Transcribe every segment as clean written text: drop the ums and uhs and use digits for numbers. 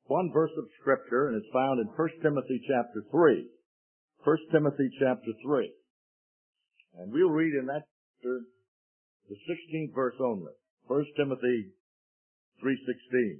one verse of Scripture, and it's found in 1 Timothy chapter 3. 1 Timothy chapter 3. And we'll read in that chapter the 16th verse only. 1 Timothy 3:16.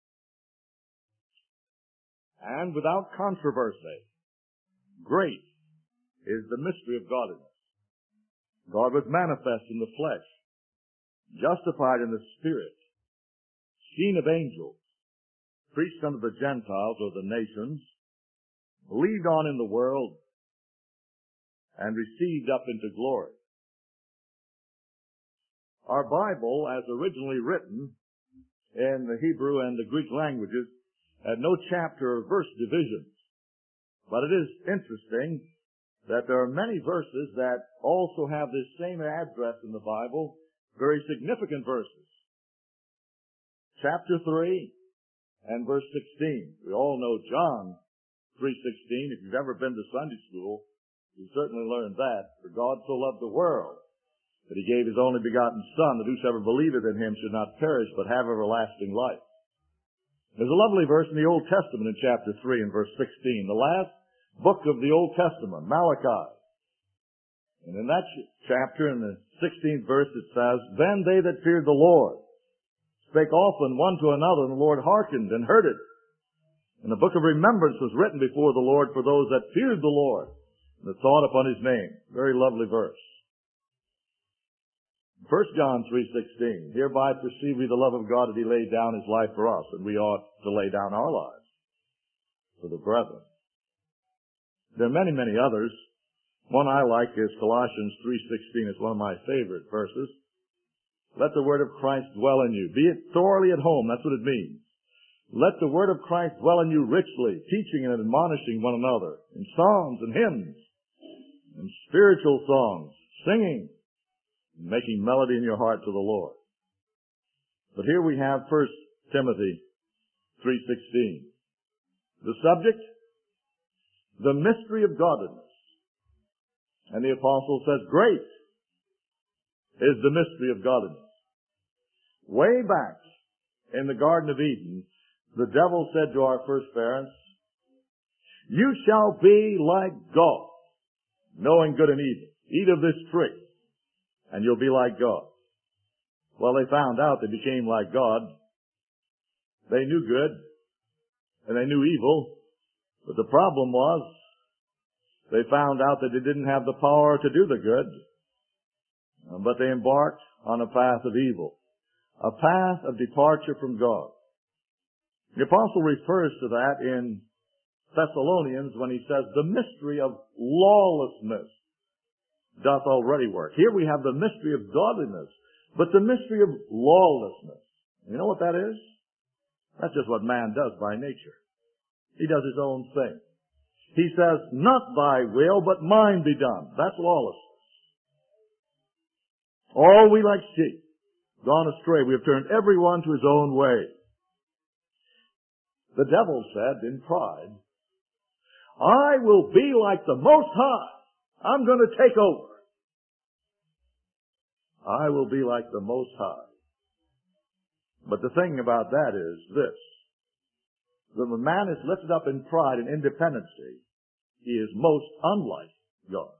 And without controversy, great is the mystery of godliness. God was manifest in the flesh, justified in the Spirit, seen of angels, preached unto the Gentiles or the nations, believed on in the world, and received up into glory. Our Bible, as originally written in the Hebrew and the Greek languages, had no chapter or verse divisions. But it is interesting that there are many verses that also have this same address in the Bible, very significant verses. Chapter 3 and verse 16. We all know John 3:16. If you've ever been to Sunday school, you certainly learned that. For God so loved the world that he gave his only begotten Son, that whosoever believeth in him should not perish, but have everlasting life. There's a lovely verse in the Old Testament in chapter 3 and verse 16, the last book of the Old Testament, Malachi. And in that chapter, in the 16th verse, it says, Then they that feared the Lord spake often one to another, and the Lord hearkened and heard it. And the book of remembrance was written before the Lord for those that feared the Lord, and that thought upon his name. Very lovely verse. 1 John 3:16, Hereby perceive we the love of God, that he laid down his life for us, and we ought to lay down our lives for the brethren. There are many, many others. One I like is Colossians 3:16. It's one of my favorite verses. Let the word of Christ dwell in you. Be it thoroughly at home. That's what it means. Let the word of Christ dwell in you richly, teaching and admonishing one another in psalms and hymns and spiritual songs, singing, making melody in your heart to the Lord. But here we have 1 Timothy 3:16. The subject, the mystery of godliness. And the apostle says, great is the mystery of godliness. Way back in the Garden of Eden, the devil said to our first parents, you shall be like God, knowing good and evil. Eat of this tree, and you'll be like God. Well, they found out they became like God. They knew good, and they knew evil. But the problem was, they found out that they didn't have the power to do the good. But they embarked on a path of evil. A path of departure from God. The apostle refers to that in Thessalonians when he says, the mystery of lawlessness doth already work. Here we have the mystery of godliness, but the mystery of lawlessness. You know what that is? That's just what man does by nature. He does his own thing. He says, not thy will, but mine be done. That's lawlessness. All we like sheep, gone astray. We have turned everyone to his own way. The devil said in pride, I will be like the Most High. I'm going to take over. I will be like the Most High. But the thing about that is this. When a man is lifted up in pride and independency, he is most unlike God.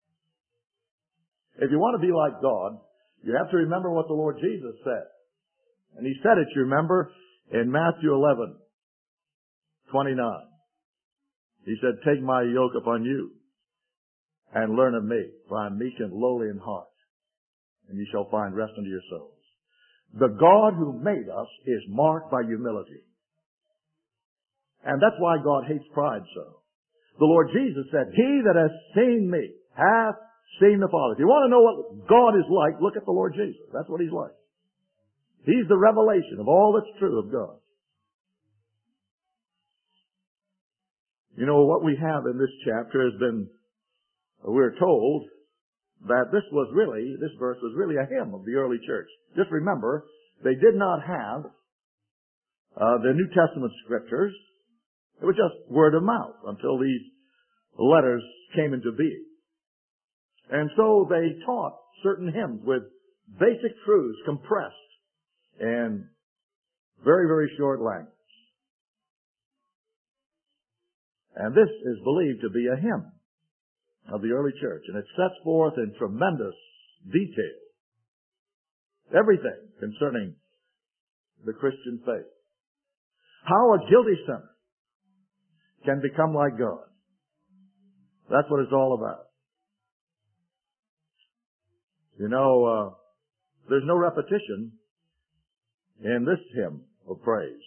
If you want to be like God, you have to remember what the Lord Jesus said. And he said it, you remember, in Matthew 11:29. He said, take my yoke upon you and learn of me, for I am meek and lowly in heart, and you shall find rest unto your souls. The God who made us is marked by humility. And that's why God hates pride so. The Lord Jesus said, he that has seen me hath seen the Father. If you want to know what God is like, look at the Lord Jesus. That's what he's like. He's the revelation of all that's true of God. You know, what we have in this chapter has been, we're told that this verse was really a hymn of the early church. Just remember, they did not have the New Testament scriptures. It was just word of mouth until these letters came into being. And so they taught certain hymns with basic truths compressed in very, very short language. And this is believed to be a hymn of the early church. And it sets forth in tremendous detail everything concerning the Christian faith. How a guilty sinner can become like God. That's what it's all about. You know, there's no repetition in this hymn of praise.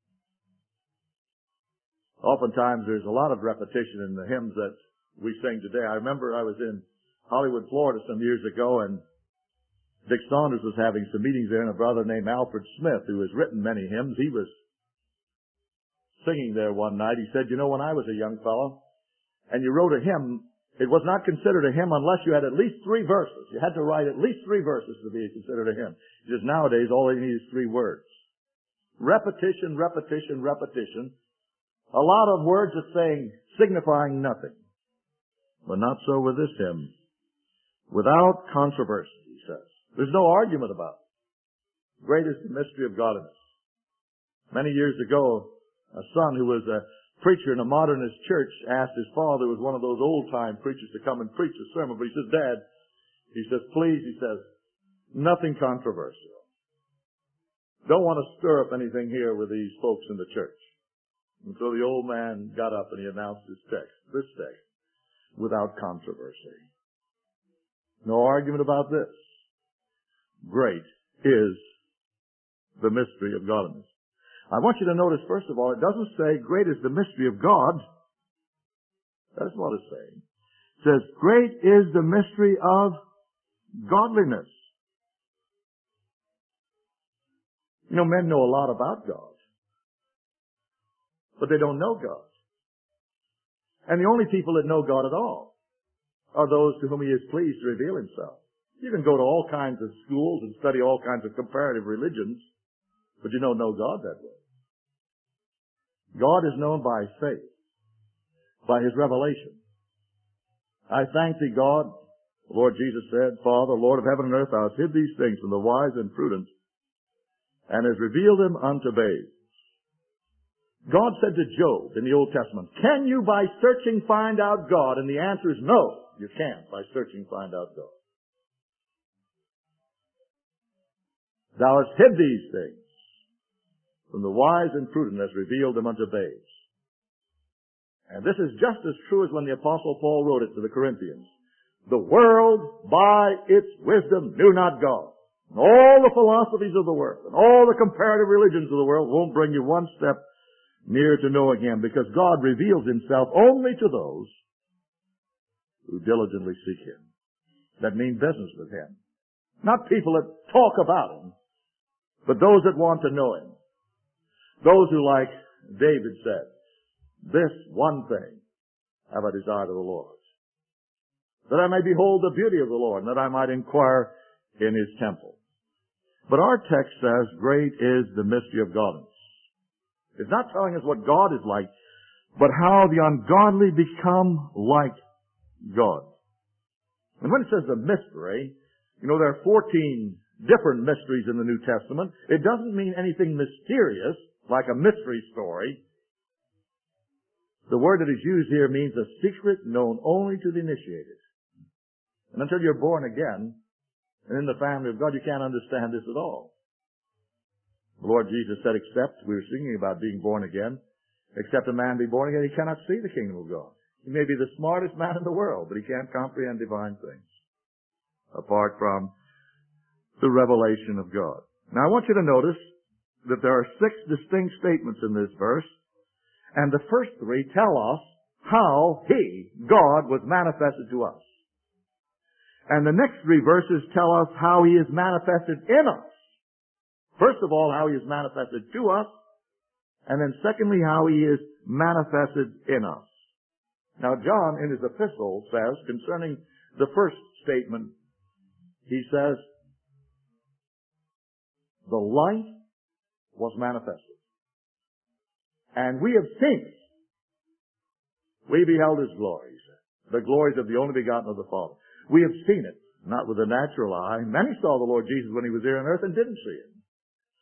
Oftentimes there's a lot of repetition in the hymns that we sing today. I remember I was in Hollywood, Florida some years ago, and Dick Saunders was having some meetings there, and a brother named Alfred Smith, who has written many hymns, he was singing there one night. He said, you know, when I was a young fellow, and you wrote a hymn, it was not considered a hymn unless you had at least 3 verses. You had to write at least 3 verses to be considered a hymn. Because nowadays, all they need is 3 words. Repetition, repetition, repetition. A lot of words are saying, signifying nothing. But not so with this hymn. Without controversy, he says. There's no argument about it. Great is the mystery of godliness. Many years ago, a son who was a preacher in a modernist church asked his father, who was one of those old-time preachers, to come and preach a sermon. But he says, Dad, he says, please, he says, nothing controversial. Don't want to stir up anything here with these folks in the church. And so the old man got up and he announced his text, this text, without controversy. No argument about this. Great is the mystery of godliness. I want you to notice, first of all, it doesn't say, great is the mystery of God. That's what it's saying. It says, great is the mystery of godliness. You know, men know a lot about God, but they don't know God. And the only people that know God at all are those to whom He is pleased to reveal Himself. You can go to all kinds of schools and study all kinds of comparative religions, but you don't know God that way. God is known by faith, by His revelation. I thank Thee, God, the Lord Jesus said, Father, Lord of heaven and earth, Thou hast hid these things from the wise and prudent, and has revealed them unto babes. God said to Job in the Old Testament, can you by searching find out God? And the answer is no, you can't by searching find out God. Thou hast hid these things from the wise and prudent, has revealed them unto babes. And this is just as true as when the Apostle Paul wrote it to the Corinthians. The world by its wisdom knew not God. And all the philosophies of the world and all the comparative religions of the world won't bring you one step near to knowing Him, because God reveals Himself only to those who diligently seek Him, that mean business with Him. Not people that talk about Him, but those that want to know Him. Those who, like David said, this one thing have I desired of the Lord, that I may behold the beauty of the Lord, and that I might inquire in His temple. But our text says, great is the mystery of godliness. It's not telling us what God is like, but how the ungodly become like God. And when it says the mystery, you know, there are 14 different mysteries in the New Testament. It doesn't mean anything mysterious, like a mystery story. The word that is used here means a secret known only to the initiated. And until you're born again, and in the family of God, you can't understand this at all. The Lord Jesus said, except, we were singing about being born again, except a man be born again, he cannot see the kingdom of God. He may be the smartest man in the world, but he can't comprehend divine things apart from the revelation of God. Now I want you to notice that there are 6 distinct statements in this verse, and the first 3 tell us how He, God, was manifested to us. And the next 3 verses tell us how He is manifested in us. First of all, how He is manifested to us, and then secondly, how He is manifested in us. Now John, in his epistle, says, concerning the first statement, he says, the light was manifested, and we have seen it. We beheld His glory, he said, the glories of the only begotten of the Father. We have seen it, not with the natural eye. Many saw the Lord Jesus when He was here on earth and didn't see Him.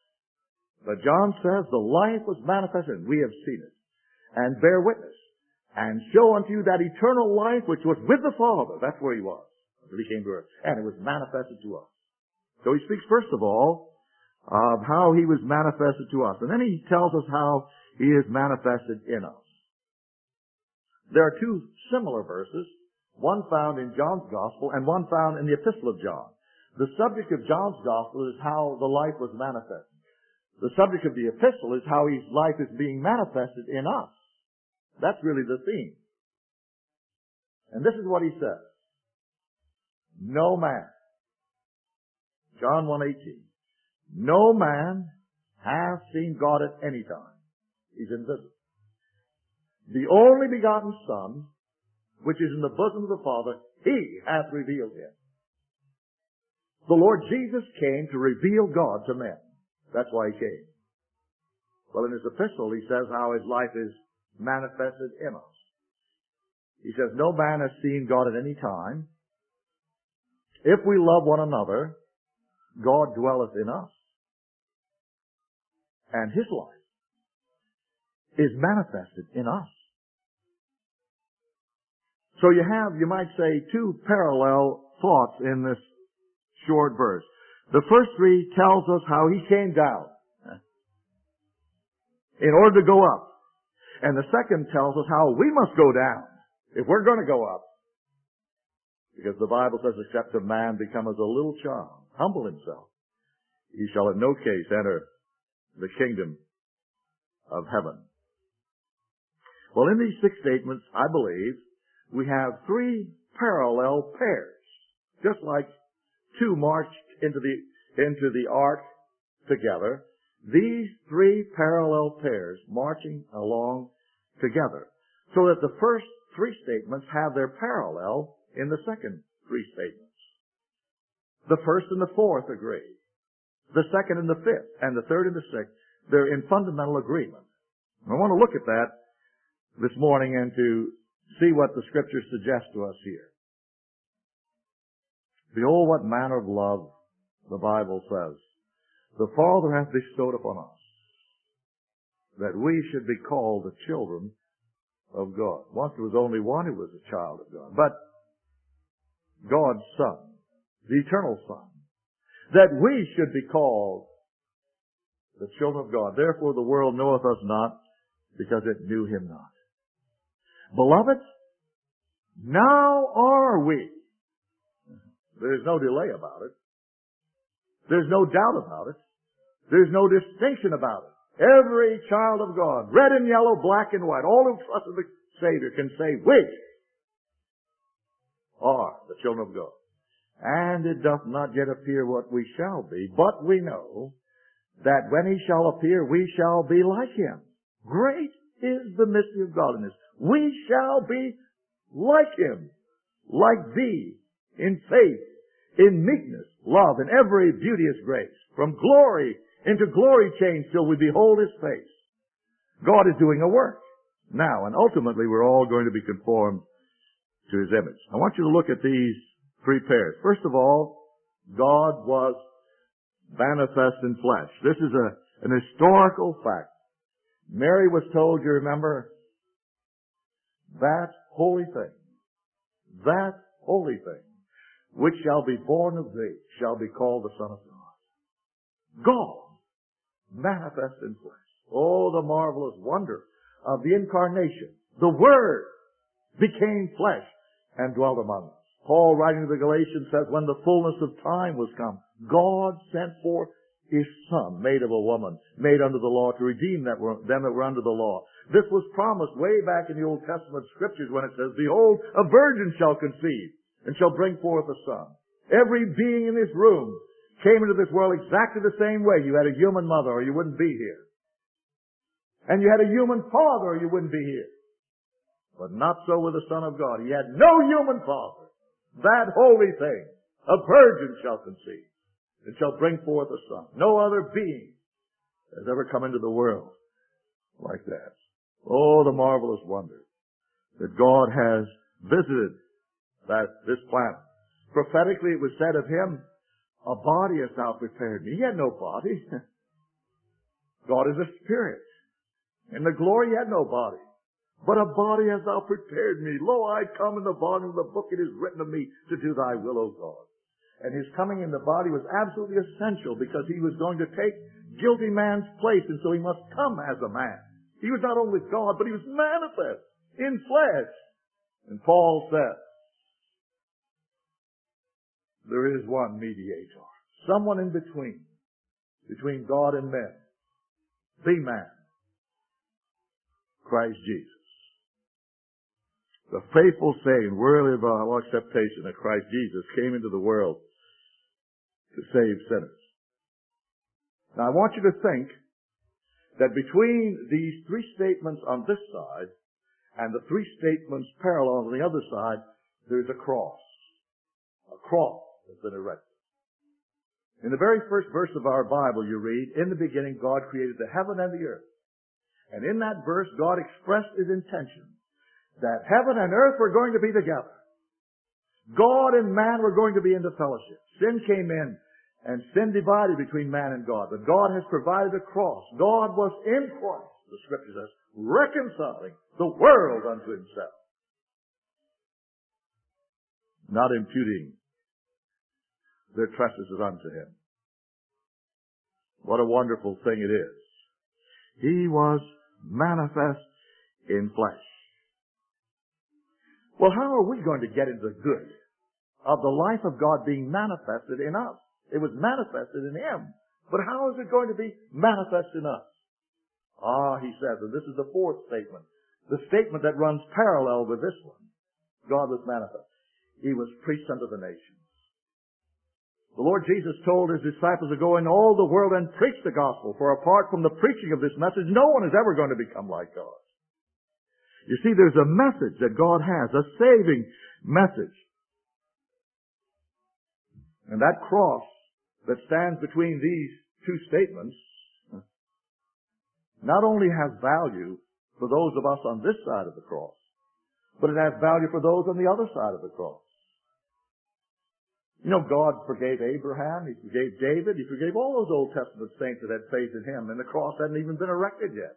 But John says the light was manifested, and we have seen it, and bear witness, and show unto you that eternal life which was with the Father. That's where he was until he came to earth. And it was manifested to us. So he speaks first of all of how he was manifested to us. And then he tells us how he is manifested in us. There are two similar verses, one found in John's Gospel and one found in the Epistle of John. The subject of John's Gospel is how the life was manifested. The subject of the Epistle is how his life is being manifested in us. That's really the theme. And this is what he says. No man, John 1:18, no man hath seen God at any time. He's invisible. The only begotten Son, which is in the bosom of the Father, he hath revealed him. The Lord Jesus came to reveal God to men. That's why he came. Well, in his epistle, he says how his life is manifested in us. He says, no man has seen God at any time. If we love one another, God dwelleth in us. And his life is manifested in us. So you have, you might say, two parallel thoughts in this short verse. The first three tells us how he came down in order to go up. And the second tells us how we must go down if we're going to go up. Because the Bible says, except a man become as a little child, humble himself, he shall in no case enter the kingdom of heaven. Well, in these 6 statements, I believe, we have 3 parallel pairs. Just like 2 marched into the ark together, these 3 parallel pairs marching along together. So that the first 3 statements have their parallel in the second 3 statements. The first and the fourth agree. The second and the fifth, and the third and the sixth, they're in fundamental agreement. I want to look at that this morning and to see what the Scriptures suggest to us here. Behold, what manner of love, the Bible says, the Father hath bestowed upon us, that we should be called the children of God. Once there was only one who was a child of God, but God's Son, the eternal Son, that we should be called the children of God. Therefore the world knoweth us not, because it knew him not. Beloved, now are we. There's no delay about it. There's no doubt about it. There's no distinction about it. Every child of God, red and yellow, black and white, all who trust in the Savior can say, we are the children of God. And it doth not yet appear what we shall be, but we know that when he shall appear, we shall be like him. Great is the mystery of godliness. We shall be like him, like thee, in faith, in meekness, love, and every beauteous grace. From glory into glory change till we behold his face. God is doing a work now, and ultimately we're all going to be conformed to his image. I want you to look at these 3 pairs. First of all, God was manifest in flesh. This is an historical fact. Mary was told, you remember, that holy thing, which shall be born of thee, shall be called the Son of God. God manifest in flesh. Oh, the marvelous wonder of the incarnation. The Word became flesh and dwelt among us. Paul, writing to the Galatians, says, when the fullness of time was come, God sent forth his Son, made of a woman, made under the law, to redeem them that were under the law. This was promised way back in the Old Testament Scriptures when it says, behold, a virgin shall conceive and shall bring forth a son. Every being in this room came into this world exactly the same way. You had a human mother or you wouldn't be here. And you had a human father or you wouldn't be here. But not so with the Son of God. He had no human father. That holy thing, a virgin shall conceive and shall bring forth a son. No other being has ever come into the world like that. Oh, the marvelous wonder that God has visited this planet. Prophetically, it was said of him, a body hast thou prepared me. He had no body. God is a spirit. In the glory, he had no body. But a body hast thou prepared me. Lo, I come in the volume of the book. It is written of me to do thy will, O God. And his coming in the body was absolutely essential because he was going to take guilty man's place, and so he must come as a man. He was not only God, but he was manifest in flesh. And Paul said, there is one mediator, someone in between God and men, the man, Christ Jesus. The faithful saying, worthy of all acceptation, that Christ Jesus came into the world to save sinners. Now I want you to think that between these three statements on this side and the three statements parallel on the other side, there's a cross. A cross has been erected. In the very first verse of our Bible you read, in the beginning God created the heaven and the earth. And in that verse God expressed his intention that heaven and earth were going to be together. God and man were going to be into fellowship. Sin came in and sin divided between man and God. But God has provided a cross. God was in Christ, the Scripture says, reconciling the world unto himself. Not imputing their trespasses unto him. What a wonderful thing it is. He was manifest in flesh. Well, how are we going to get into the good of the life of God being manifested in us? It was manifested in him. But how is it going to be manifest in us? He says, and this is the fourth statement, the statement that runs parallel with this one. God was manifest. He was preached unto the nations. The Lord Jesus told his disciples to go in all the world and preach the gospel, for apart from the preaching of this message, no one is ever going to become like God. You see, there's a message that God has, a saving message. And that cross that stands between these two statements not only has value for those of us on this side of the cross, but it has value for those on the other side of the cross. You know, God forgave Abraham, he forgave David, he forgave all those Old Testament saints that had faith in him, and the cross hadn't even been erected yet.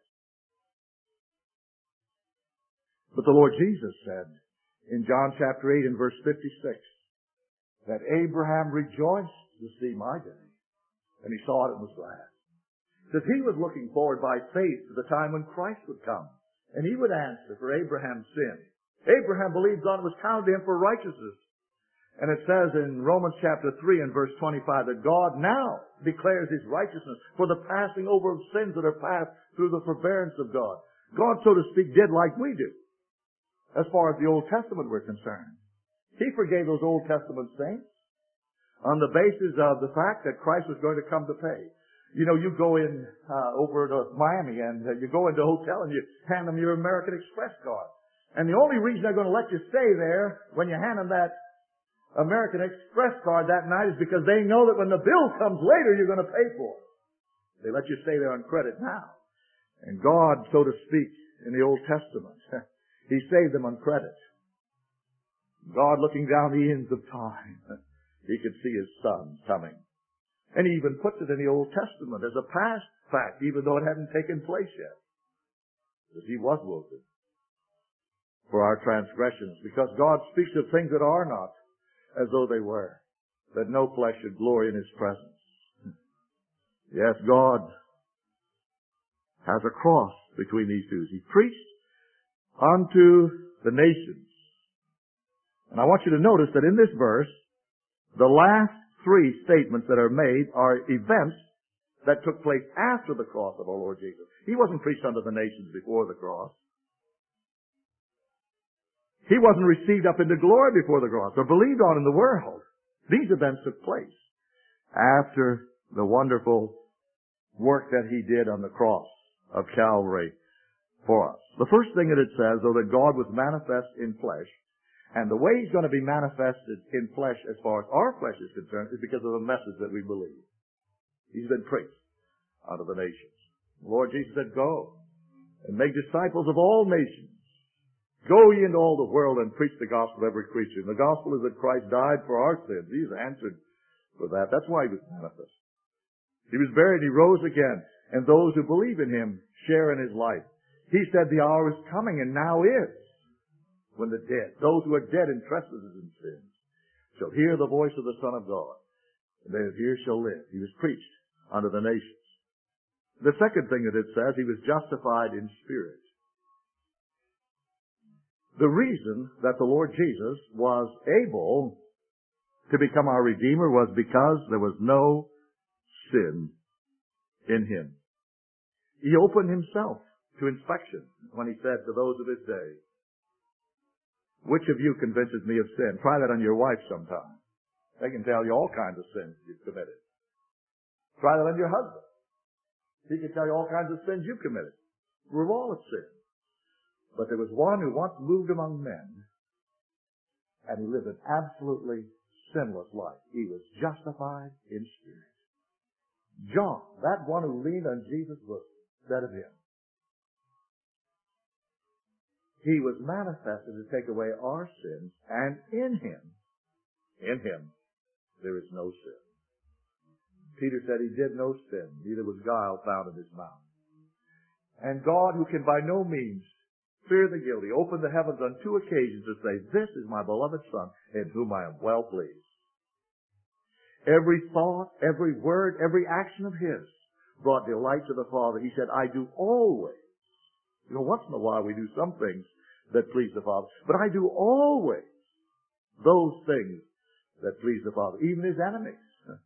But the Lord Jesus said in John chapter 8 and verse 56 that Abraham rejoiced to see my day, and he saw it and was glad. Because he was looking forward by faith to the time when Christ would come, and he would answer for Abraham's sin. Abraham believed God was counted to him for righteousness. And it says in Romans chapter 3 and verse 25 that God now declares his righteousness for the passing over of sins that are passed through the forbearance of God. God, so to speak, did like we do, as far as the Old Testament were concerned. He forgave those Old Testament saints on the basis of the fact that Christ was going to come to pay. You know, you go in over to Miami and you go into a hotel and you hand them your American Express card. And the only reason they're going to let you stay there when you hand them that American Express card that night is because they know that when the bill comes later, you're going to pay for it. They let you stay there on credit now. And God, so to speak, in the Old Testament, he saved them on credit. God looking down the ends of time, he could see his son coming. And he even puts it in the Old Testament as a past fact, even though it hadn't taken place yet. Because he was wounded for our transgressions. Because God speaks of things that are not as though they were, that no flesh should glory in his presence. Yes, God has a cross between these two. He preached unto the nations. And I want you to notice that in this verse, the last three statements that are made are events that took place after the cross of our Lord Jesus. He wasn't preached unto the nations before the cross. He wasn't received up into glory before the cross or believed on in the world. These events took place after the wonderful work that he did on the cross of Calvary for us. The first thing that it says, though, that God was manifest in flesh, and the way he's going to be manifested in flesh as far as our flesh is concerned is because of the message that we believe. He's been preached unto the nations. The Lord Jesus said, go and make disciples of all nations. Go ye into all the world and preach the gospel to every creature. And the gospel is that Christ died for our sins. He's answered for that. That's why he was manifest. He was buried, he rose again, and those who believe in him share in his life. He said the hour is coming, and now is, when the dead, those who are dead in trespasses and sins, shall hear the voice of the Son of God, and they that hear shall live. He was preached unto the nations. The second thing that it says, he was justified in spirit. The reason that the Lord Jesus was able to become our Redeemer was because there was no sin in him. He opened himself to inspection when he said to those of his day, which of you convinces me of sin? Try that on your wife sometime. They can tell you all kinds of sins you've committed. Try that on your husband. He can tell you all kinds of sins you've committed. We're all at sin. But there was one who once moved among men, and he lived an absolutely sinless life. He was justified in spirit. John, that one who leaned on Jesus' bosom, said of him, he was manifested to take away our sins, and in him, there is no sin. Peter said he did no sin, neither was guile found in his mouth. And God, who can by no means fear the guilty, opened the heavens on 2 occasions to say, this is my beloved Son, in whom I am well pleased. Every thought, every word, every action of his brought delight to the Father. He said, I do always. You know, once in a while we do some things that please the Father, but I do always those things that please the Father, even his enemies.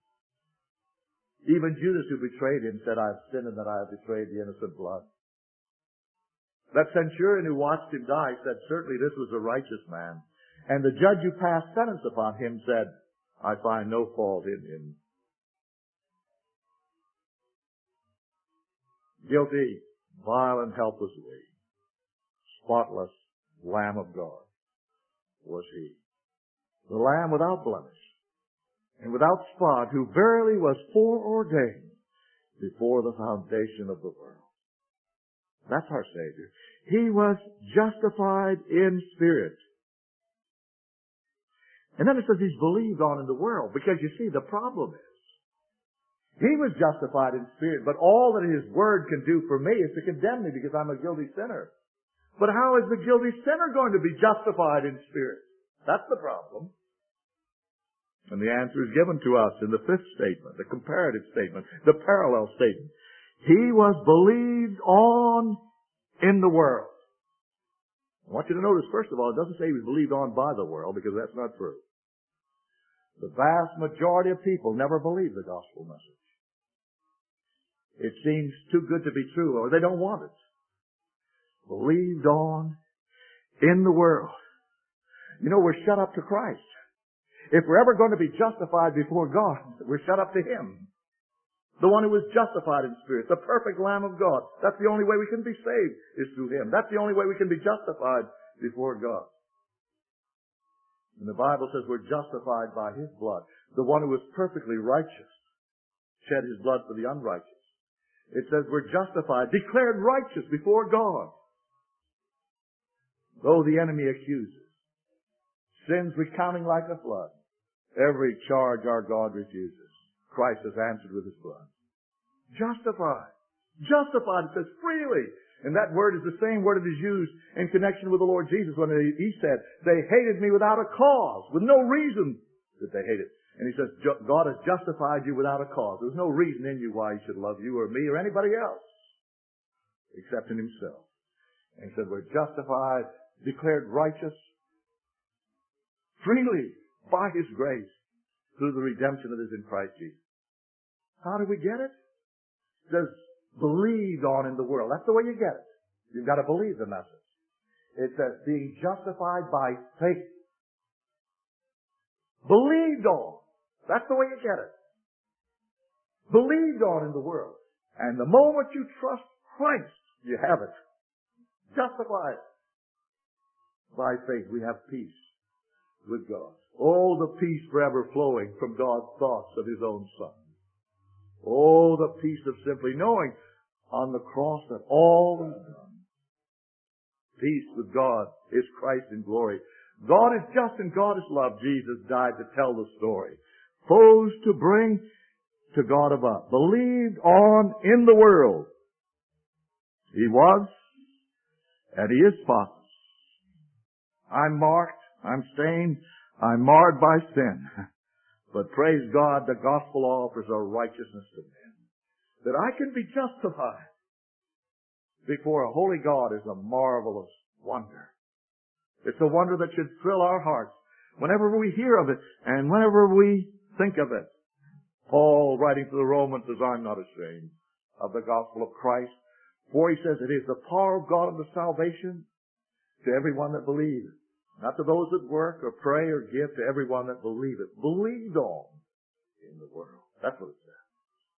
Even Judas, who betrayed him, said, I have sinned in that I have betrayed the innocent blood. That centurion who watched him die said, certainly this was a righteous man. And the judge who passed sentence upon him said, I find no fault in him. Guilty, vile, and helpless we. Spotless Lamb of God was he. The Lamb without blemish and without spot, who verily was foreordained before the foundation of the world. That's our Savior. He was justified in spirit. And then it says he's believed on in the world. Because you see, the problem is, he was justified in spirit, but all that his word can do for me is to condemn me because I'm a guilty sinner. But how is the guilty sinner going to be justified in spirit? That's the problem. And the answer is given to us in the 5th statement, the comparative statement, the parallel statement. He was believed on in the world. I want you to notice, first of all, it doesn't say he was believed on by the world, because that's not true. The vast majority of people never believe the gospel message. It seems too good to be true, or they don't want it. Believed on in the world. You know, we're shut up to Christ. If we're ever going to be justified before God, we're shut up to him. The one who was justified in spirit, the perfect Lamb of God. That's the only way we can be saved, is through him. That's the only way we can be justified before God. And the Bible says we're justified by his blood. The one who was perfectly righteous shed his blood for the unrighteous. It says we're justified, declared righteous before God. Though the enemy accuses, sins recounting like a flood, every charge our God refuses, Christ has answered with his blood. Justified. Justified, it says freely. And that word is the same word that is used in connection with the Lord Jesus when he said, they hated me without a cause. With no reason that they hated. And he says, God has justified you without a cause. There's no reason in you why he should love you or me or anybody else except in himself. And he said, we're justified, declared righteous freely by his grace through the redemption that is in Christ Jesus. How do we get it? It says, believed on in the world. That's the way you get it. You've got to believe the message. It says, being justified by faith. Believed on. That's the way you get it. Believed on in the world. And the moment you trust Christ, you have it. Justified. By faith, we have peace with God. Oh, the peace forever flowing from God's thoughts of his own Son. Oh, the peace of simply knowing on the cross that all is done. Peace with God is Christ in glory. God is just and God is love. Jesus died to tell the story. Foes to bring to God above. Believed on in the world. He was And He is spotless. I'm marked, I'm stained, I'm marred by sin. But praise God, the gospel offers a righteousness to men, that I can be justified before a holy God is a marvelous wonder. It's a wonder that should fill our hearts whenever we hear of it and whenever we think of it. Paul, writing to the Romans, says, I'm not ashamed of the gospel of Christ, for he says it is the power of God unto salvation to everyone that believes. Not to those that work or pray or give, to everyone that believeth. Believed on in the world. That's what it says.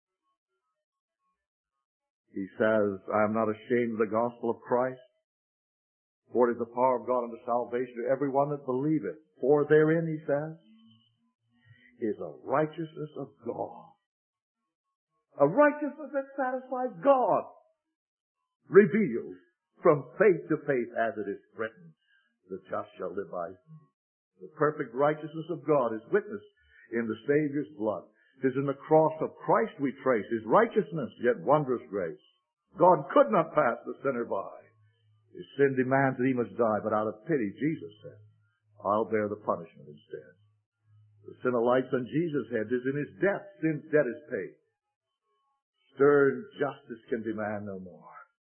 He says, I am not ashamed of the gospel of Christ, for it is the power of God unto salvation to everyone that believeth. For therein, he says, is a righteousness of God. A righteousness that satisfies God. Revealed from faith to faith, as it is written, the just shall live by faith. The perfect righteousness of God is witnessed in the Savior's blood. It is in the cross of Christ we trace His righteousness, yet wondrous grace. God could not pass the sinner by. His sin demands that He must die, but out of pity, Jesus said, I'll bear the punishment instead. The sin alights on Jesus' head is in His death. Sin's debt is paid. Stern justice can demand no more.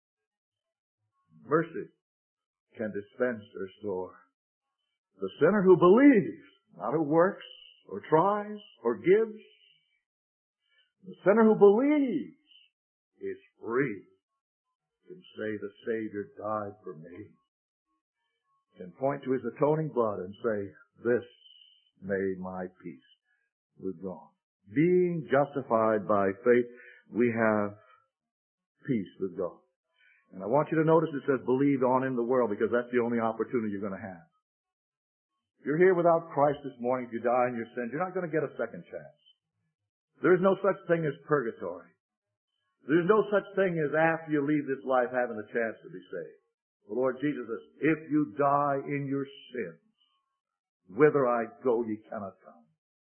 Mercy can dispense or store. The sinner who believes, not who works or tries or gives, the sinner who believes is free. Can say the Savior died for me. Can point to His atoning blood and say, this made my peace with God. Being justified by faith, we have peace with God. And I want you to notice it says believed on in the world, because that's the only opportunity you're going to have. If you're here without Christ this morning, if you die in your sins, you're not going to get a second chance. There is no such thing as purgatory. There's no such thing as after you leave this life having a chance to be saved. The Lord Jesus says, if you die in your sins, whither I go ye cannot come.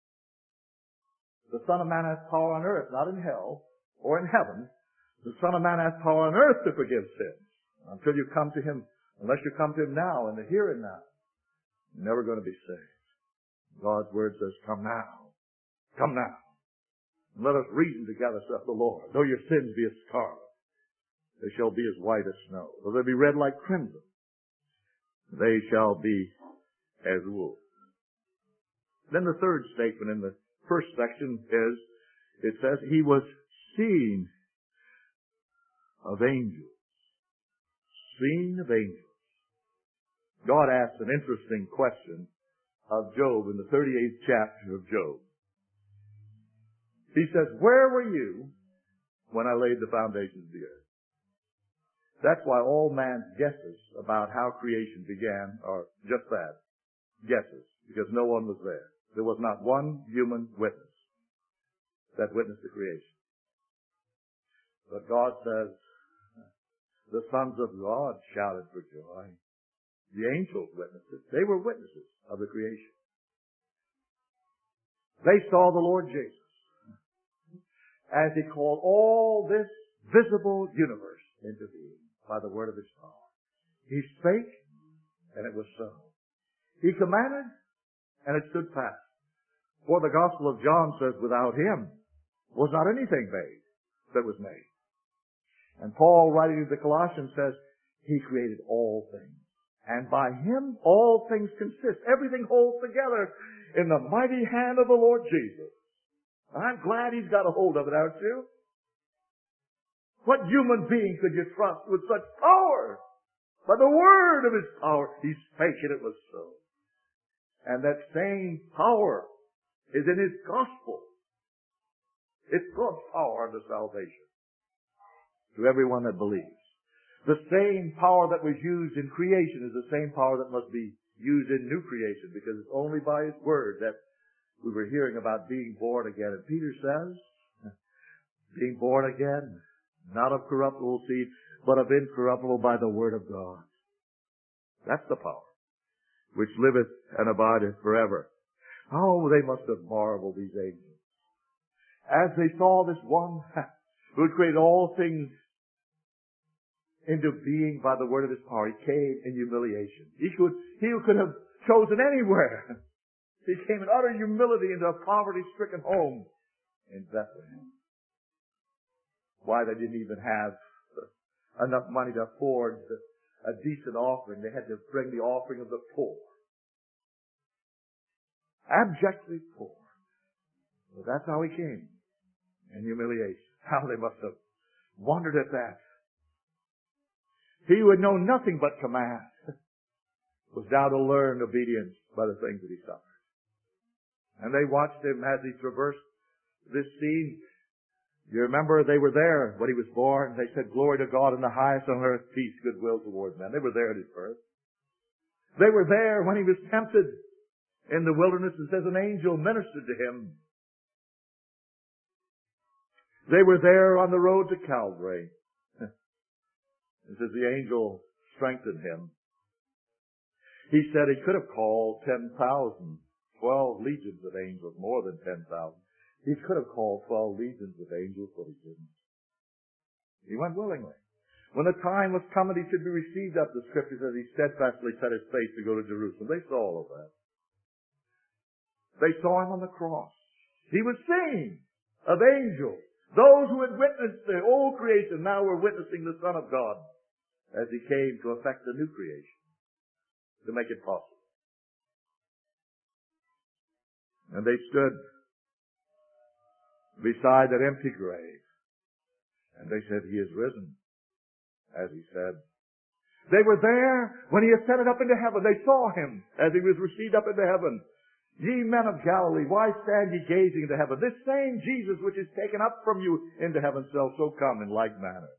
The Son of Man has power on earth, not in hell or in heaven. The Son of Man has power on earth to forgive sins. Until you come to Him, unless you come to Him now in the here and now, you're never going to be saved. God's Word says, come now. Come now. And let us reason together, saith the Lord. Though your sins be as scarlet, they shall be as white as snow. Though they be red like crimson, they shall be as wool. Then the third statement in the first section is, it says, He was seen of angels. Seen of angels. God asked an interesting question of Job in the 38th chapter of Job. He says, where were you when I laid the foundations of the earth? That's why all man's guesses about how creation began are just that. Guesses. Because no one was there. There was not one human witness that witnessed the creation. But God says, the sons of God shouted for joy. The angels witnessed it. They were witnesses of the creation. They saw the Lord Jesus as He called all this visible universe into being by the word of His power. He spake, and it was so. He commanded, and it stood fast. For the Gospel of John says, without Him was not anything made that was made. And Paul, writing to the Colossians, says, He created all things. And by Him all things consist. Everything holds together in the mighty hand of the Lord Jesus. I'm glad He's got a hold of it, aren't you? What human being could you trust with such power? By the word of His power, He spake and it was so. And that same power is in His gospel. It's God's power unto salvation to everyone that believes. The same power that was used in creation is the same power that must be used in new creation, because it's only by His word that we were hearing about being born again. And Peter says, being born again, not of corruptible seed, but of incorruptible by the word of God. That's the power which liveth and abideth forever. Oh, they must have marveled, these angels, as they saw this one who had created all things into being by the word of his power. He came in humiliation. He who could have chosen anywhere. He came in utter humility into a poverty-stricken home in Bethlehem. Why, they didn't even have enough money to afford a decent offering. They had to bring the offering of the poor. Abjectly poor. Well, that's how he came. In humiliation. How they must have wondered at that. He who had known nothing but command was now to learn obedience by the things that he suffered. And they watched him as he traversed this scene. You remember they were there when he was born. They said, "Glory to God in the highest, on earth peace, goodwill towards men." They were there at his birth. They were there when he was tempted in the wilderness. It says an angel ministered to him. They were there on the road to Calvary. It says the angel strengthened him. He said he could have called 10,000, 12 legions of angels, more than 10,000. He could have called 12 legions of angels, but he didn't. He went willingly. When the time was come that he should be received up, the Scripture says he steadfastly set his face to go to Jerusalem. They saw all of that. They saw him on the cross. He was seen of angels. Those who had witnessed the old creation now were witnessing the Son of God as he came to effect the new creation, to make it possible. And they stood beside that empty grave. And they said, "He is risen," as he said. They were there when he ascended up into heaven. They saw him as he was received up into heaven. "Ye men of Galilee, why stand ye gazing into heaven? This same Jesus which is taken up from you into heaven shall so come in like manner."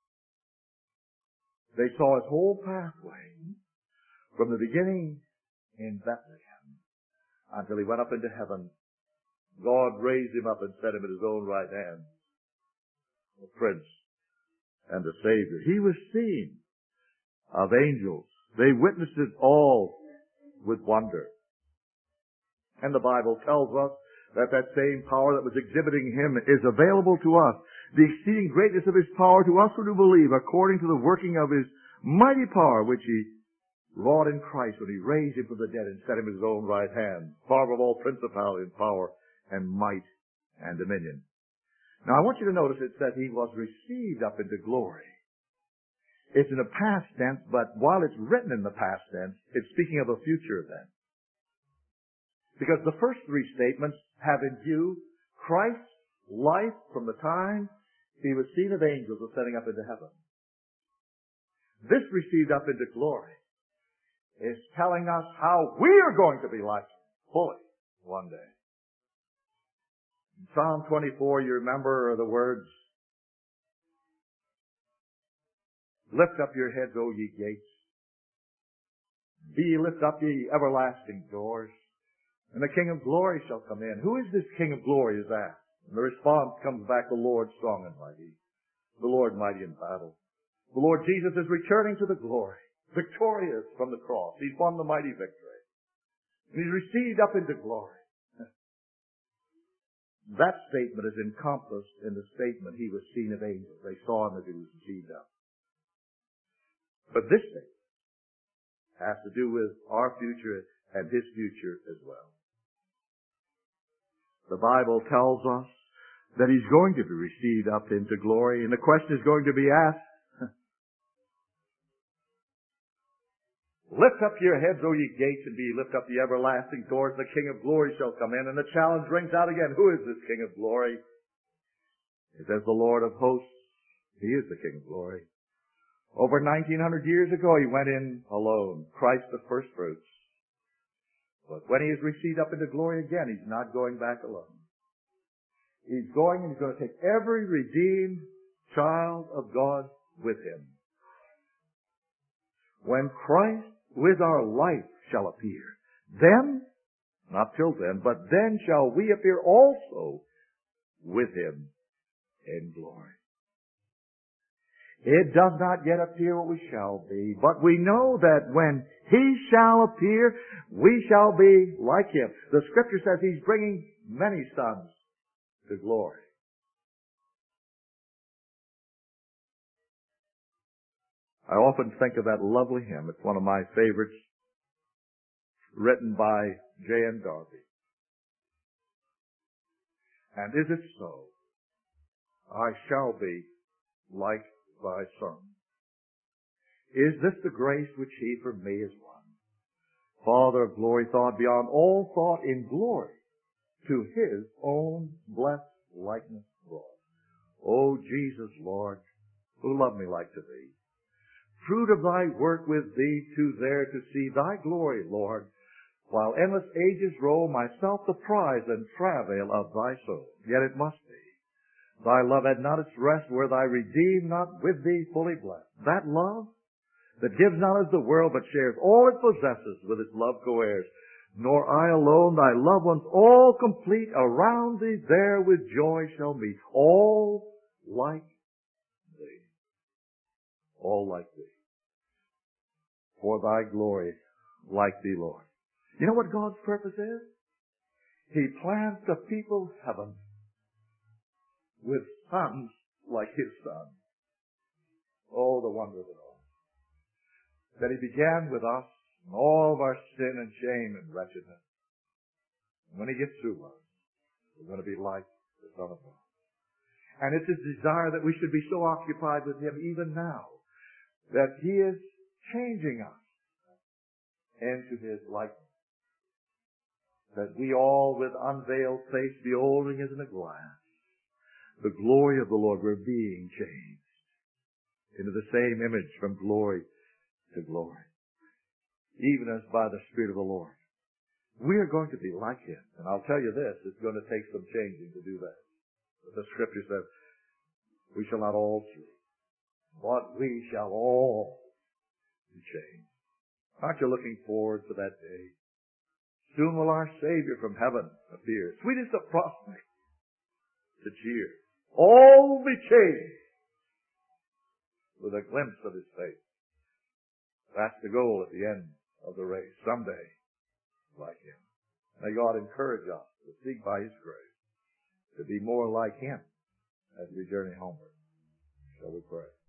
They saw his whole pathway from the beginning in Bethlehem until he went up into heaven. God raised him up and set him at his own right hand, a Prince and a Savior. He was seen of angels. They witnessed it all with wonder. And the Bible tells us that that same power that was exhibiting him is available to us. The exceeding greatness of his power to us who do believe, according to the working of his mighty power, which he wrought in Christ when he raised him from the dead and set him at his own right hand, far above all principality and power and might and dominion. Now I want you to notice it says he was received up into glory. It's in the past tense, but while it's written in the past tense, it's speaking of a future event. Because the first three statements have in view Christ's life from the time he was seen of angels ascending up into heaven. This received up into glory is telling us how we are going to be like him fully one day. In Psalm 24, you remember the words, "Lift up your heads, O ye gates. Be ye lift up, ye everlasting doors. And the King of glory shall come in." Who is this King of glory is asked? And the response comes back, "The Lord strong and mighty. The Lord mighty in battle." The Lord Jesus is returning to the glory, victorious from the cross. He's won the mighty victory. And he's received up into glory. That statement is encompassed in the statement he was seen of angels. They saw him as he was received up. But this statement has to do with our future and his future as well. The Bible tells us that he's going to be received up into glory, and the question is going to be asked, "Lift up your heads, O ye gates, and be ye lift up the everlasting doors. The King of glory shall come in." And the challenge rings out again. Who is this King of glory? It says the Lord of hosts. He is the King of glory. Over 1900 years ago, he went in alone. Christ the first fruits. But when he is received up into glory again, he's not going back alone. He's going and he's going to take every redeemed child of God with him. When Christ with our life shall appear, then, not till then, but then shall we appear also with him in glory. It does not yet appear what we shall be, but we know that when he shall appear, we shall be like him. The Scripture says he's bringing many sons to glory. I often think of that lovely hymn. It's one of my favorites, written by J.N. Darby. And is it so? I shall be like thy Son. Is this the grace which he for me has won? Father of glory, thought beyond all thought in glory, to his own blessed likeness brought. O Jesus, Lord, who loved me like to thee, fruit of thy work with thee, to there to see thy glory, Lord, while endless ages roll, myself the prize and travail of thy soul. Yet it must be. Thy love had not its rest where thy redeemed not with thee fully blessed. That love that gives not as the world but shares all it possesses with its love co-heirs. Nor I alone, thy loved ones all complete, around thee there with joy shall meet. All like thee. All like thee. For thy glory, like thee, Lord. You know what God's purpose is? He plans to people heaven with sons like his Son. Oh, the wonder of it all. That he began with us and all of our sin and shame and wretchedness. And when he gets through us, we're going to be like the Son of God. And it's his desire that we should be so occupied with him even now that he is changing us into his likeness. That we all with unveiled face beholding as in a glass the glory of the Lord, we're being changed into the same image from glory to glory, even as by the Spirit of the Lord. We are going to be like him. And I'll tell you this, it's going to take some changing to do that. But the Scripture says, we shall not all see, but we shall all be changed. Aren't you looking forward to that day? Soon will our Savior from heaven appear. Sweetest of prospect to cheer. All be changed with a glimpse of his face. That's the goal at the end of the race. Someday, like him. May God encourage us to seek by his grace to be more like him as we journey homeward. Shall we pray?